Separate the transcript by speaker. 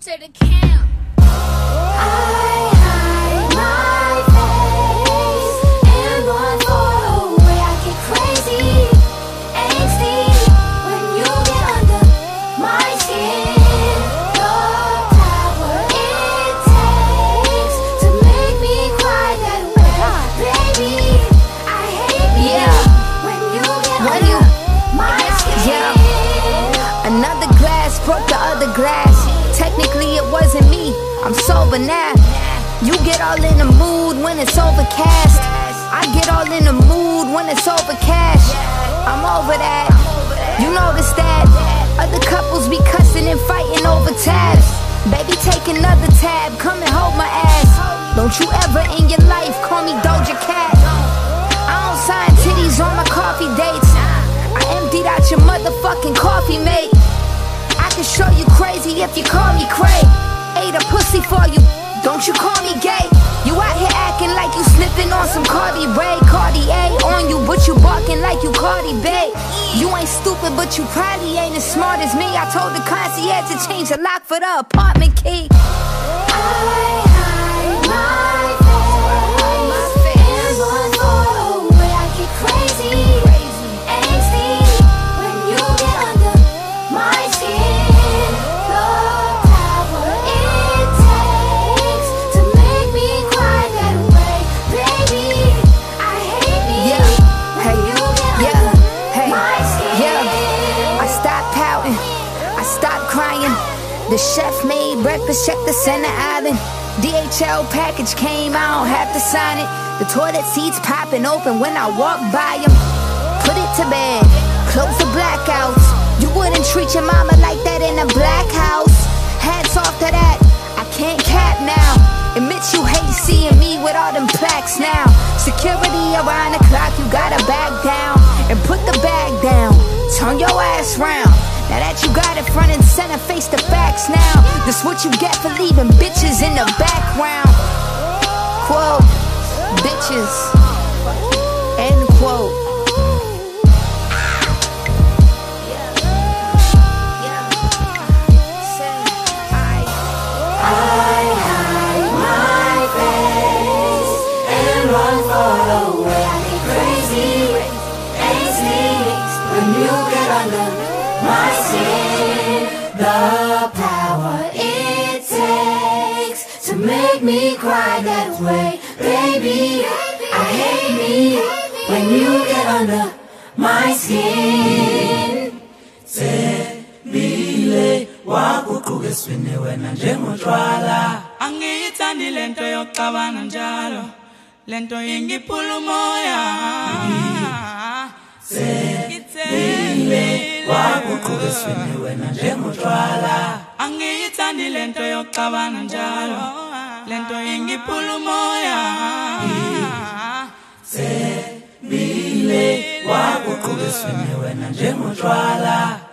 Speaker 1: to the camp.
Speaker 2: I hide my face and run far away. I get crazy, angsty when you get under my skin. The power it takes to make me cry that way, baby. I hate me when you get under my skin.
Speaker 3: Another glass broke the other glass. Technically it wasn't me, I'm sober now. You get all in the mood when it's overcast. I get all in the mood when it's overcast. I'm over that, you notice that. Other couples be cussing and fighting over tabs. Baby, take another tab, come and hold my ass. Don't you ever in your life call me Doja Cat. I don't sign titties on my coffee dates. I emptied out your motherfucking coffee, mate. I can show you crazy if you call me cray. Ate a pussy for you, don't you call me gay. You out here acting like you slipping on some Cardi Ray, Cartier on you, but you barking like you Cardi Bay. You ain't stupid, but you probably ain't as smart as me. I told the concierge to change the lock for the apartment key.
Speaker 2: I hide my face and run far away. I get crazy, angsty when you get under my skin. The power it takes to make me cry that way, baby. I hate me when you get under my skin.
Speaker 3: I stopped pouting, I stopped crying. The chef made breakfast, check the center island. DHL package came, I don't have to sign it. The toilet seats popping open when I walk by them. Put it to bed, close the blackouts. You wouldn't treat your mama like that in a black house. Hats off to that, I can't cap now. Admit you hate seeing me with all them plaques now. Security around the clock, you gotta back down. And put the bag down, turn your ass round. Now that you got it front and center, face the facts now. This what you get for leaving bitches in the background. Quote, bitches, end quote.
Speaker 2: I hide my face and run far away. I get crazy, angsty when you get under my skin. The power it takes to make me cry that way, baby. I hate me when you get under my skin.
Speaker 4: Bile wakuquka eswini wena njengotshwala. Angiyithandi lento yokucabanga njalo, lento ingiphula umoya. Bile wakuquka eswini wena njengotshwala. Angiyithandi lento yokucabanga njalo, lento ingiphula umoya. Bile wakuquka eswini wena njengotshwala.